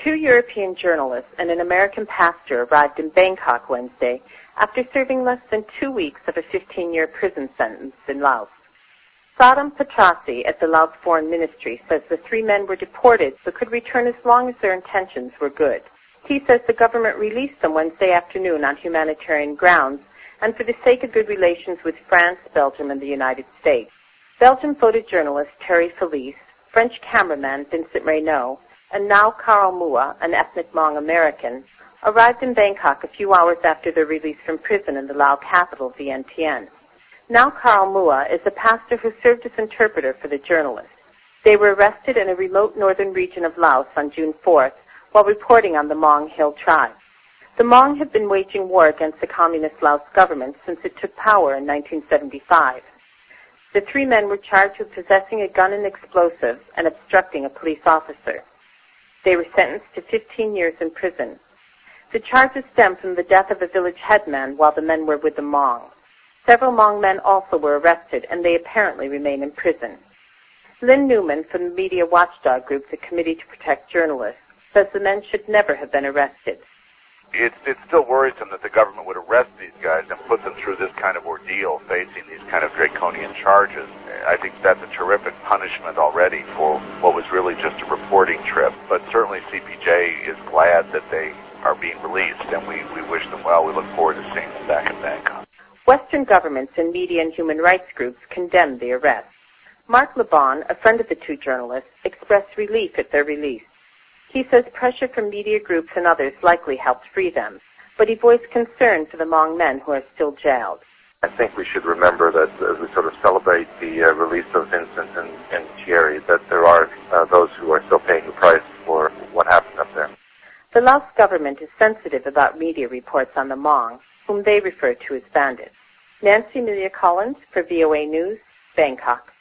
Two European journalists and an American pastor arrived in Bangkok Wednesday after serving less than 2 weeks of a 15-year prison sentence in Laos. Sadam Patrasi at the Laos Foreign Ministry says the three men were deported but could return as long as their intentions were good. He says the government released them Wednesday afternoon on humanitarian grounds and for the sake of good relations with France, Belgium, and the United States. Belgian-voted journalist Terry Felice, French cameraman Vincent Reynaud, and now Carl Mua, an ethnic Hmong American, arrived in Bangkok a few hours after their release from prison in the Lao capital, Vientiane. Now Carl Mua is a pastor who served as interpreter for the journalists. They were arrested in a remote northern region of Laos on June 4th while reporting on the Hmong Hill tribe. The Hmong have been waging war against the Communist Laos government since it took power in 1975. The three men were charged with possessing a gun and explosives and obstructing a police officer. They were sentenced to 15 years in prison. The charges stem from the death of a village headman while the men were with the Hmong. Several Hmong men also were arrested, and they apparently remain in prison. Lynn Newman from the media watchdog group, the Committee to Protect Journalists, says the men should never have been arrested. It's still worrisome that the government would arrest these guys and put them through this kind of ordeal, facing these kind of draconian charges. I think that's a terrific punishment already for what was really just a reporting trip. But certainly CPJ is glad that they are being released, and we wish them well. We look forward to seeing them back in Bangkok. Western governments and media and human rights groups condemned the arrest. Mark Lebon, a friend of the two journalists, expressed relief at their release. He says pressure from media groups and others likely helped free them, but he voiced concern for the Hmong men who are still jailed. I think we should remember that as we sort of celebrate the release of Vincent and Thierry, that there are those who are still paying the price for what happened up there. The Laos government is sensitive about media reports on the Hmong, whom they refer to as bandits. Nancy Amelia Collins for VOA News, Bangkok.